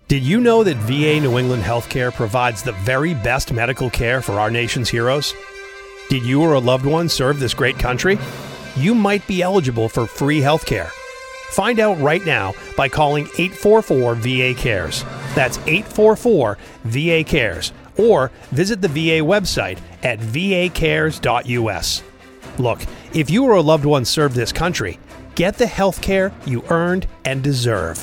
Did you know that VA New England Healthcare provides the very best medical care for our nation's heroes? Did you or a loved one serve this great country? You might be eligible for free healthcare. Find out right now by calling 844-VA-CARES. That's 844-VA-CARES. Or visit the VA website at vacares.us. Look, if you or a loved one served this country, get the health care you earned and deserve.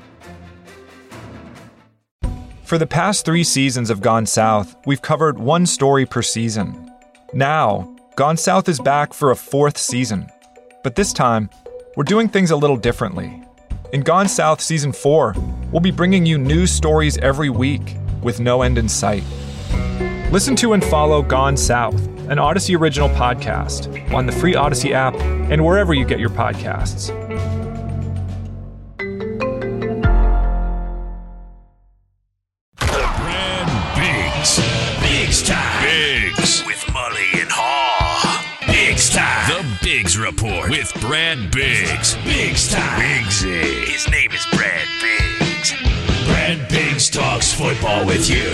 For the past 3 seasons of Gone South, we've covered one story per season. Now, Gone South is back for a 4th season. But this time, we're doing things a little differently. In Gone South Season 4, we'll be bringing you news stories every week with no end in sight. Listen to and follow Gone South, an Odyssey original podcast, on the free Odyssey app and wherever you get your podcasts. Biggs Report with Brad Biggs. Biggs time. Biggsy. His name is Brad Biggs. Brad Biggs talks football with you.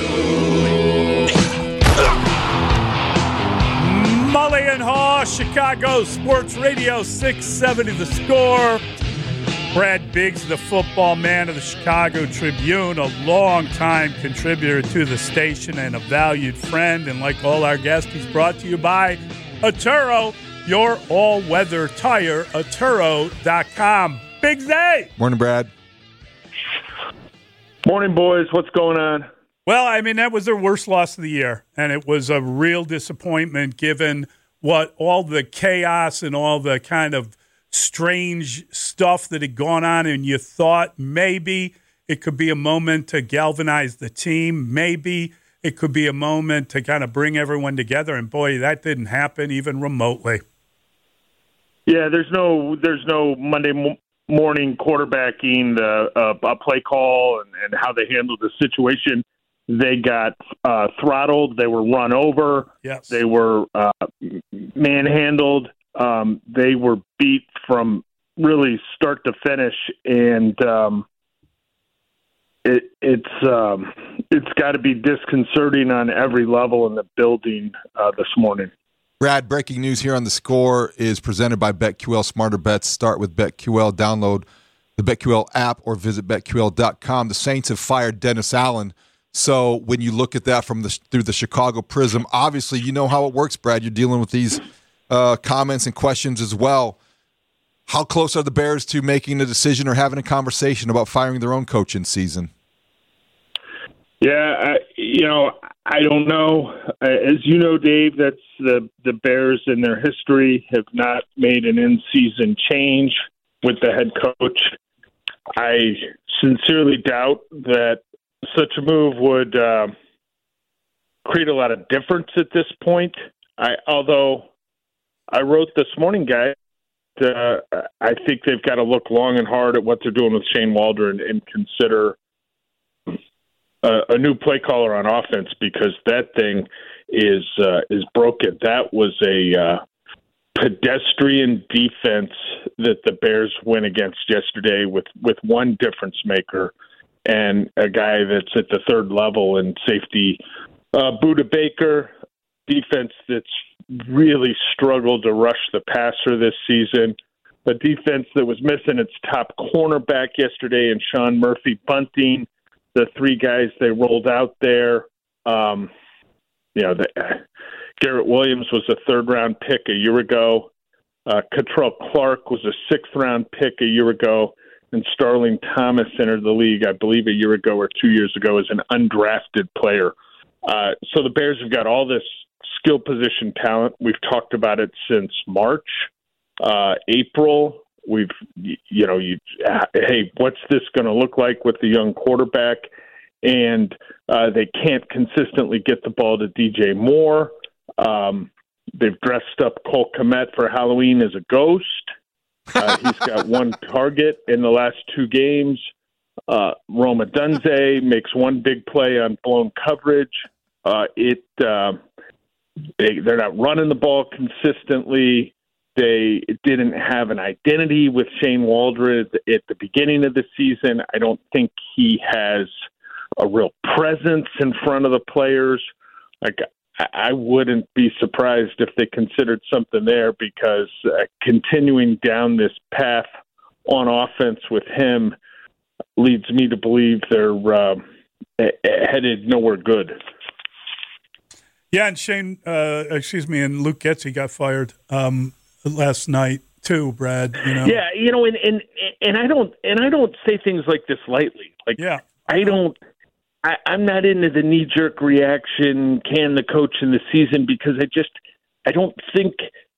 Mully and Haw, Chicago Sports Radio 670 The Score. Brad Biggs, the football man of the Chicago Tribune, a longtime contributor to the station and a valued friend. And like all our guests, he's brought to you by Atturo, your all-weather tire, Atturo.com. Big A! Morning, Brad. Morning, boys. What's going on? Well, I mean, that was their worst loss of the year, and it was a real disappointment given what all the chaos and all the kind of strange stuff that had gone on, and you thought maybe it could be a moment to galvanize the team, maybe it could be a moment to kind of bring everyone together, and boy, that didn't happen even remotely. Yeah, there's no Monday morning quarterbacking, a play call, and how they handled the situation. They got throttled. They were run over. Yes. They were manhandled. They were beat from really start to finish, and it's got to be disconcerting on every level in the building this morning. Brad, breaking news here on The Score is presented by BetQL. Smarter bets start with BetQL. Download the BetQL app or visit BetQL.com. The Saints have fired Dennis Allen. So when you look at that through the Chicago prism, obviously you know how it works, Brad. You're dealing with these comments and questions as well. How close are the Bears to making a decision or having a conversation about firing their own coach in season? Yeah, I don't know. As you know, Dave, that's the Bears in their history have not made an in-season change with the head coach. I sincerely doubt that such a move would create a lot of difference at this point. Although I wrote this morning, guys, I think they've got to look long and hard at what they're doing with Shane Waldron and consider a new play caller on offense, because that thing is broken. That was a pedestrian defense that the Bears went against yesterday with one difference maker and a guy that's at the third level in safety, Budda Baker. Defense that's really struggled to rush the passer this season. A defense that was missing its top cornerback yesterday and Sean Murphy Bunting. The 3 guys they rolled out there, Garrett Williams was a 3rd-round pick a year ago. Cottrell Clark was a 6th-round pick a year ago. And Starling Thomas entered the league, I believe, a year ago or 2 years ago as an undrafted player. So the Bears have got all this skill position talent. We've talked about it since March, April. Hey, what's this going to look like with the young quarterback? And they can't consistently get the ball to DJ Moore. They've dressed up Cole Kmet for Halloween as a ghost. He's got 1 target in the last 2 games. Roma Dunze makes 1 big play on blown coverage. They're not running the ball consistently. They didn't have an identity with Shane Waldron at the beginning of the season. I don't think he has a real presence in front of the players. Like, I wouldn't be surprised if they considered something there, because continuing down this path on offense with him leads me to believe they're headed nowhere good. Yeah, and and Luke Getsy got fired last night too, Brad. Yeah, and I don't say things like this lightly. Like, yeah, I'm not into the knee-jerk reaction, can the coach in the season, because I don't think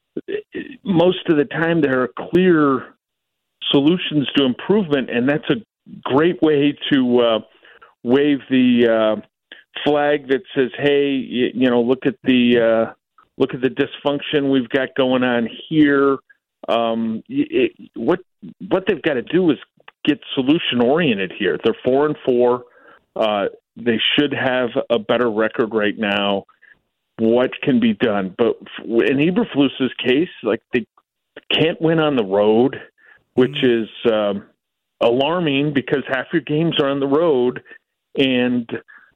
most of the time there are clear solutions to improvement, and that's a great way to wave the flag that says, "Hey, look at the dysfunction we've got going on here." What they've got to do is get solution-oriented here. They're 4-4. They should have a better record right now. What can be done? But in Eberflus's case, like, they can't win on the road, which is alarming, because half your games are on the road, and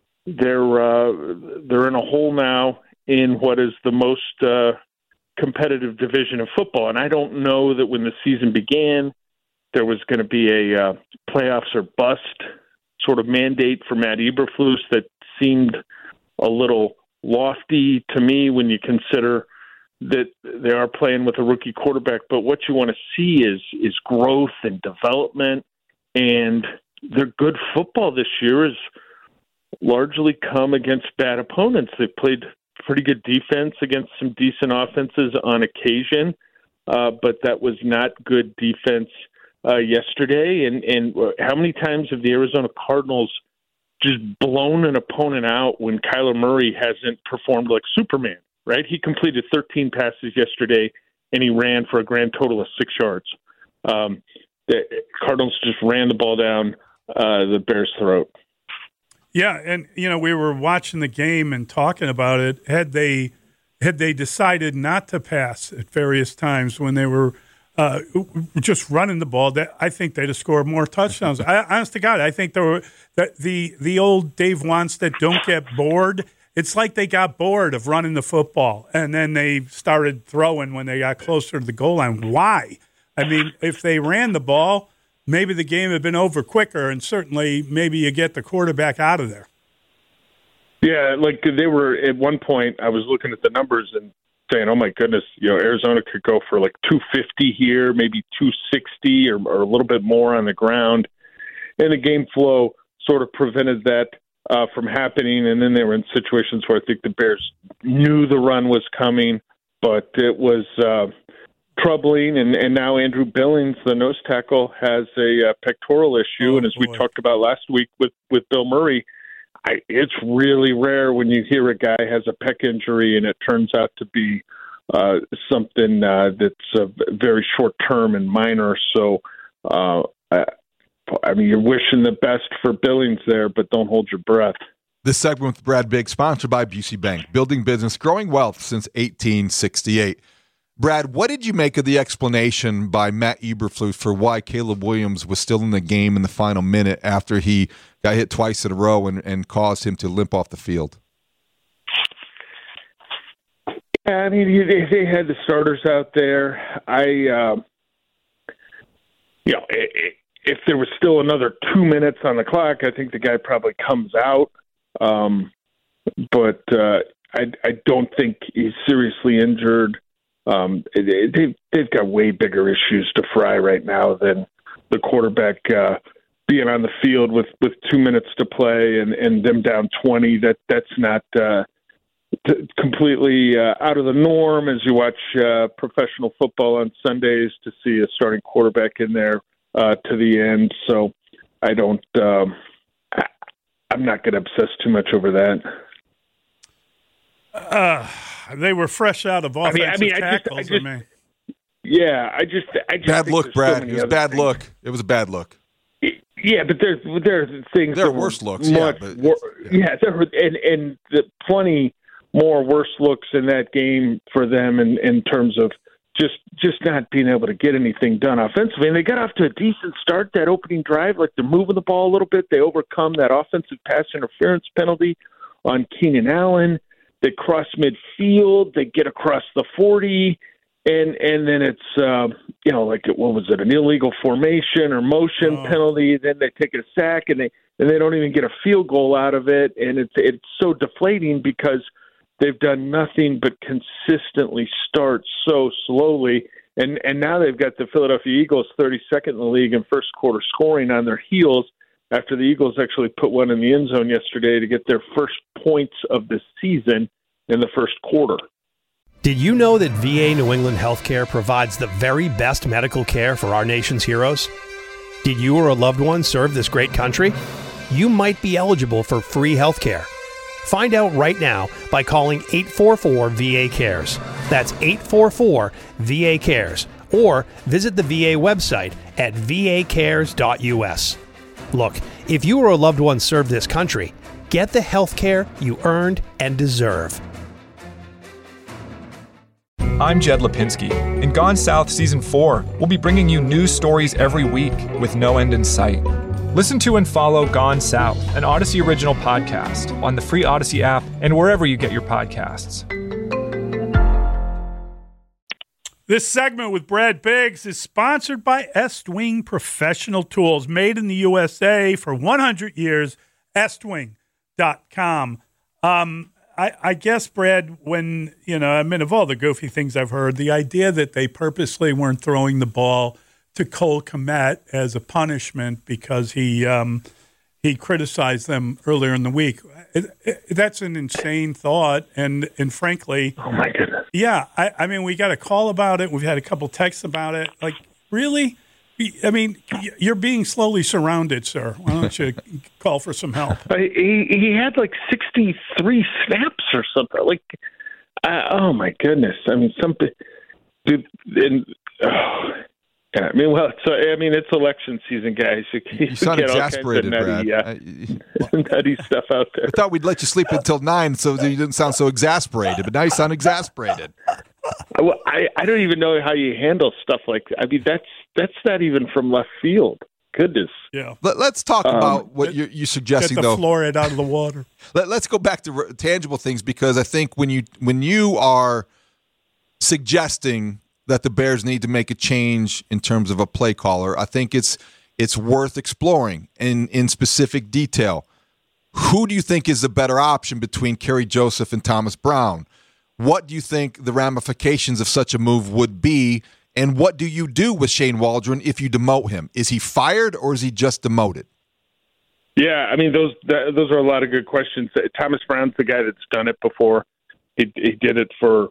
they're in a hole now in what is the most competitive division of football. And I don't know that when the season began there was going to be a playoffs or bust sort of mandate for Matt Eberflus. That seemed a little lofty to me when you consider that they are playing with a rookie quarterback. But what you want to see is growth and development, and their good football this year has largely come against bad opponents. They've played pretty good defense against some decent offenses on occasion, but that was not good defense yesterday. And how many times have the Arizona Cardinals just blown an opponent out when Kyler Murray hasn't performed like Superman, right? He completed 13 passes yesterday, and he ran for a grand total of 6 yards. The Cardinals just ran the ball down the Bears' throat. Yeah, and we were watching the game and talking about it. Had they decided not to pass at various times when they were just running the ball, I think they'd have scored more touchdowns. Honest to God, I think the old Dave Wannstedt, don't get bored. It's like they got bored of running the football, and then they started throwing when they got closer to the goal line. Why? I mean, if they ran the ball, maybe the game had been over quicker, and certainly maybe you get the quarterback out of there. Yeah, like they were at one point, I was looking at the numbers and saying, oh my goodness, Arizona could go for like 250 here, maybe 260 or a little bit more on the ground. And the game flow sort of prevented that from happening. And then they were in situations where I think the Bears knew the run was coming, but it was troubling. And now Andrew Billings, the nose tackle, has a pectoral issue. And as we talked about last week with Bill Murray, it's really rare when you hear a guy has a pec injury and it turns out to be something that's very short-term and minor. So, I mean, you're wishing the best for Billings there, but don't hold your breath. This segment with Brad Biggs, sponsored by Busey Bank, building business, growing wealth since 1868. Brad, what did you make of the explanation by Matt Eberflus for why Caleb Williams was still in the game in the final minute after he got hit twice in a row and caused him to limp off the field? Yeah, I mean, they had the starters out there. If there was still another 2 minutes on the clock, I think the guy probably comes out. But I don't think he's seriously injured. They've got way bigger issues to fry right now than the quarterback being on the field with 2 minutes to play and them down 20. That's not completely out of the norm as you watch professional football on Sundays to see a starting quarterback in there to the end. So I don't. I'm not going to obsess too much over that. They were fresh out of offensive tackles. Yeah, I just bad look, Brad. It was a bad look. It was a bad look. Yeah, but there's things. There are worse looks. And plenty more worse looks in that game for them in terms of just not being able to get anything done offensively. And they got off to a decent start that opening drive. Like, they're moving the ball a little bit. They overcome that offensive pass interference penalty on Keenan Allen. They cross midfield. They get across the 40. And then it's, what was it, an illegal formation or motion penalty. Then they take a sack, and they don't even get a field goal out of it. And it's so deflating because they've done nothing but consistently start so slowly. And now they've got the Philadelphia Eagles 32nd in the league in first quarter scoring on their heels after the Eagles actually put one in the end zone yesterday to get their first points of the season in the first quarter. Did you know that VA New England Healthcare provides the very best medical care for our nation's heroes? Did you or a loved one serve this great country? You might be eligible for free healthcare. Find out right now by calling 844-VA-CARES. That's 844-VA-CARES. Or visit the VA website at vacares.us. Look, if you or a loved one serve this country, get the health care you earned and deserve. I'm Jed Lipinski. In Gone South Season 4, we'll be bringing you news stories every week with no end in sight. Listen to and follow Gone South, an Odyssey original podcast, on the free Odyssey app and wherever you get your podcasts. This segment with Brad Biggs is sponsored by Estwing Professional Tools, made in the USA for 100 years, estwing.com. I guess, Brad, when, of all the goofy things I've heard, the idea that they purposely weren't throwing the ball to Cole Kmet as a punishment because he criticized them earlier in the week. That's an insane thought, and frankly, oh my goodness, yeah. I mean, we got a call about it. We've had a couple texts about it. Like, really? I mean, you're being slowly surrounded, sir. Why don't you call for some help? He had like 63 snaps or something. Like, oh my goodness! I mean, it's election season, guys. You sound exasperated, Brad. Nutty stuff out there. I thought we'd let you sleep until 9 so that you didn't sound so exasperated, but now you sound exasperated. Well, I don't even know how you handle stuff like that. I mean, that's not even from left field. Goodness. Yeah. Let's talk about what you're suggesting, get the though. fluoride out of the water. Let's go back to tangible things, because I think when you are suggesting that the Bears need to make a change in terms of a play caller, I think it's worth exploring in specific detail. Who do you think is the better option between Kerry Joseph and Thomas Brown? What do you think the ramifications of such a move would be? And what do you do with Shane Waldron if you demote him? Is he fired or is he just demoted? Yeah, I mean, those are a lot of good questions. Thomas Brown's the guy that's done it before. He did it for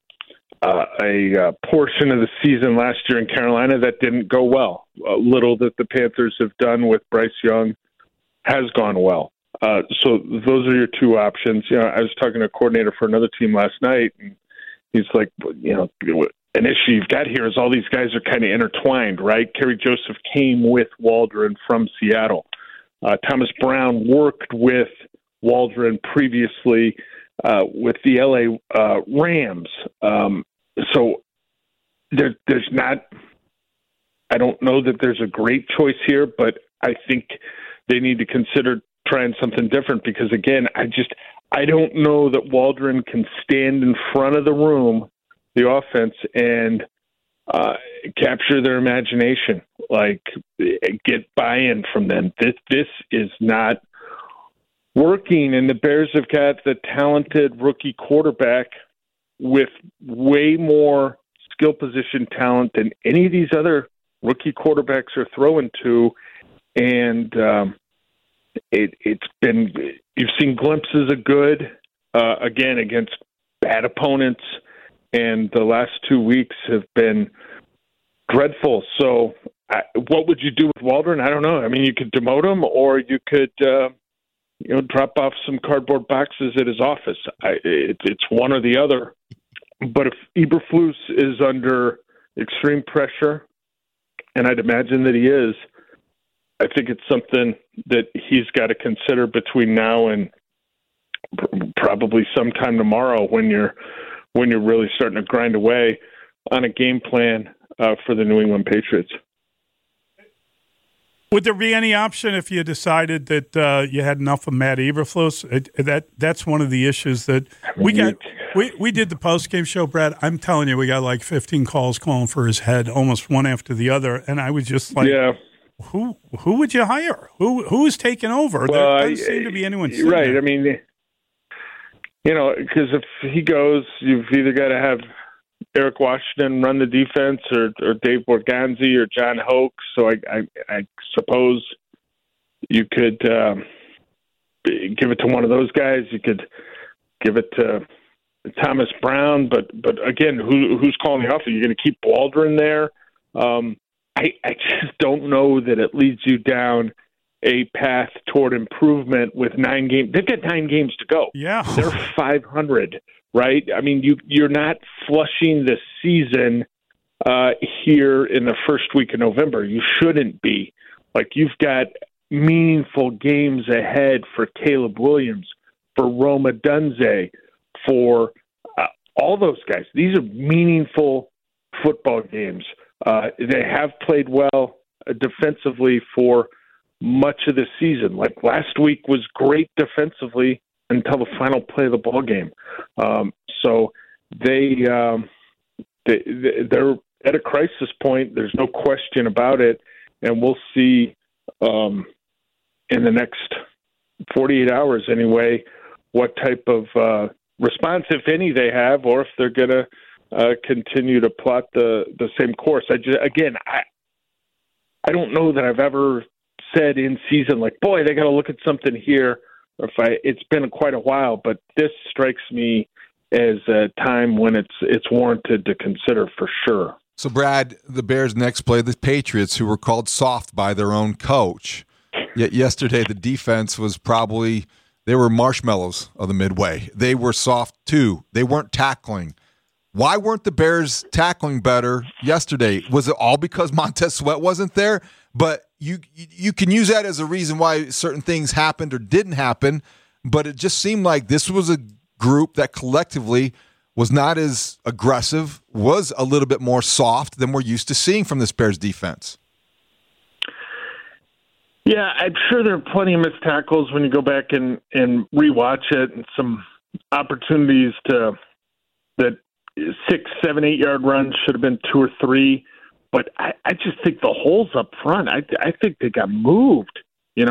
a portion of the season last year in Carolina that didn't go well. Little that the Panthers have done with Bryce Young has gone well. So those are your two options. I was talking to a coordinator for another team last night, and he's like, an issue you've got here is all these guys are kind of intertwined, right? Kerry Joseph came with Waldron from Seattle. Thomas Brown worked with Waldron previously with the LA Rams. So there's not – I don't know that there's a great choice here, but I think they need to consider trying something different because, again, I don't know that Waldron can stand in front of the room, the offense, and capture their imagination, like get buy-in from them. This is not working, and the Bears have got the talented rookie quarterback with way more skill position talent than any of these other rookie quarterbacks are throwing to, and it's been, you've seen glimpses of good again against bad opponents, and the last 2 weeks have been dreadful. So what would you do with Waldron? I don't know. I mean, you could demote him, or you could drop off some cardboard boxes at his office. It's one or the other. But if Eberflus is under extreme pressure, and I'd imagine that he is, I think it's something that he's got to consider between now and probably sometime tomorrow when you're really starting to grind away. on a game plan for the New England Patriots. Would there be any option if you decided that you had enough of Matt Eberflus? That's one of the issues that we got. We did the post-game show, Brad. I'm telling you, we got like 15 calls calling for his head, almost one after the other, and I was just like, who would you hire? Who is taking over? Well, there doesn't seem to be anyone. Right. There. I mean, because if he goes, you've either got to have Eric Washington run the defense or Dave Borgonzi or John Hoke. So I suppose you could give it to one of those guys. You could give it to Thomas Brown. But again, who's calling the offense? You're going to keep Waldron there. I just don't know that it leads you down a path toward improvement with 9 games. They've got 9 games to go. Yeah. They're 500, right? I mean, you're not flushing the season here in the first week of November. You shouldn't be. Like, you've got meaningful games ahead for Caleb Williams, for Roma Dunze, for all those guys. These are meaningful football games. They have played well defensively for much of the season. Like, last week was great defensively until the final play of the ball game. So they're at a crisis point. There's no question about it, and we'll see in the next 48 hours anyway what type of response, if any, they have, or if they're going to continue to plot the same course. I don't know that I've ever said in season, like, boy, they got to look at something here. It's been quite a while, but this strikes me as a time when it's warranted to consider for sure. So, Brad, the Bears next play the Patriots, who were called soft by their own coach. Yet yesterday, the defense was they were marshmallows of the midway. They were soft, too. They weren't tackling. Why weren't the Bears tackling better yesterday? Was it all because Montez Sweat wasn't there? But you can use that as a reason why certain things happened or didn't happen, but it just seemed like this was a group that collectively was not as aggressive, was a little bit more soft than we're used to seeing from this Bears defense. Yeah, I'm sure there are plenty of missed tackles when you go back and rewatch it, and some opportunities that 6, 7, 8 yard runs should have been 2 or 3. But I just think the holes up front, I think they got moved, and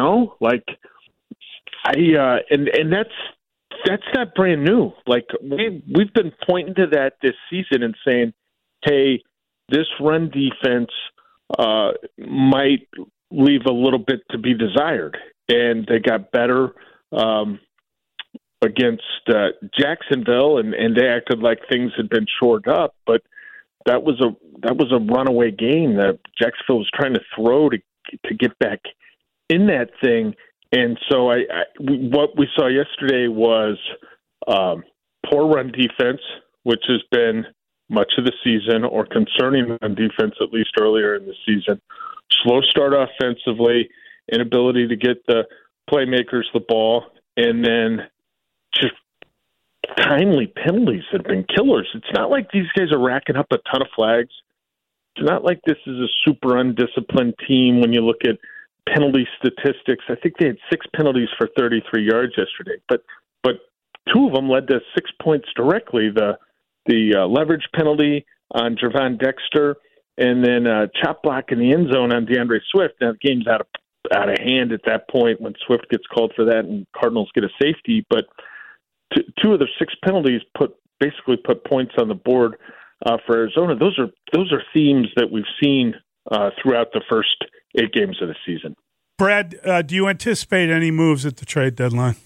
that's not brand new. Like, we've been pointing to that this season and saying, hey, this run defense might leave a little bit to be desired. And they got better against Jacksonville, and they acted like things had been shored up, but that was a runaway game that Jacksonville was trying to throw to get back in that thing. And so what we saw yesterday was poor run defense, which has been much of the season, or concerning run defense at least earlier in the season. Slow start offensively, inability to get the playmakers the ball, and then just timely penalties that have been killers. It's not like these guys are racking up a ton of flags. It's not like this is a super undisciplined team when you look at penalty statistics. I think they had 6 penalties for 33 yards yesterday, but 2 of them led to 6 points directly. The leverage penalty on Gervon Dexter, and then chop block in the end zone on DeAndre Swift. Now the game's out of hand at that point when Swift gets called for that, and Cardinals get a safety, but 2 of the 6 penalties basically put points on the board for Arizona. Those are themes that we've seen throughout the first 8 games of the season. Brad, do you anticipate any moves at the trade deadline?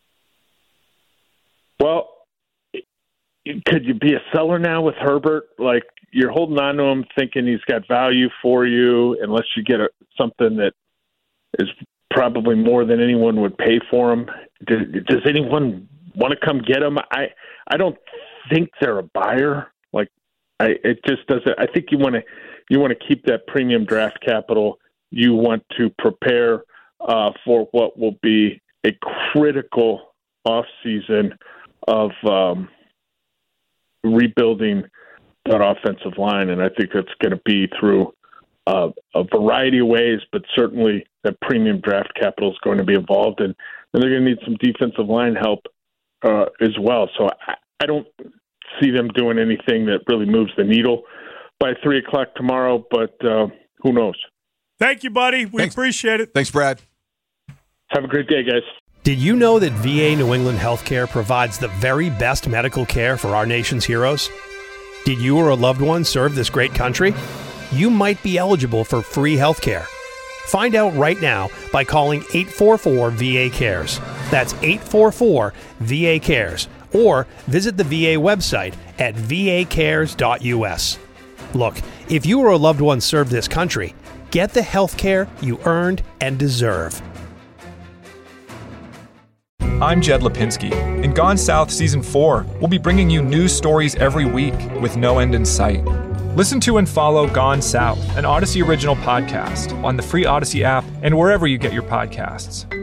Well, could you be a seller now with Herbert? Like, you're holding on to him thinking he's got value for you, unless you get something that is probably more than anyone would pay for him. Does anyone want to come get him? I don't think they're a buyer. It just doesn't. I think you want to keep that premium draft capital. You want to prepare for what will be a critical offseason of rebuilding that offensive line, and I think that's going to be through a variety of ways, but certainly that premium draft capital is going to be involved, and they're going to need some defensive line help as well. So I don't see them doing anything that really moves the needle by 3 o'clock tomorrow, but who knows? Thank you, buddy. We Thanks. appreciate it. Thanks, Brad. Have a great day, guys. Did you know that VA New England Healthcare provides the very best medical care for our nation's heroes? Did you or a loved one serve this great country? You might be eligible for free healthcare. Find out right now by calling 844-VA-CARES. That's 844-VA-CARES. Or visit the VA website at vacares.us. Look, if you or a loved one served this country, get the health care you earned and deserve. I'm Jed Lipinski. In Gone South Season 4, we'll be bringing you news stories every week with no end in sight. Listen to and follow Gone South, an Odyssey original podcast, on the free Odyssey app and wherever you get your podcasts.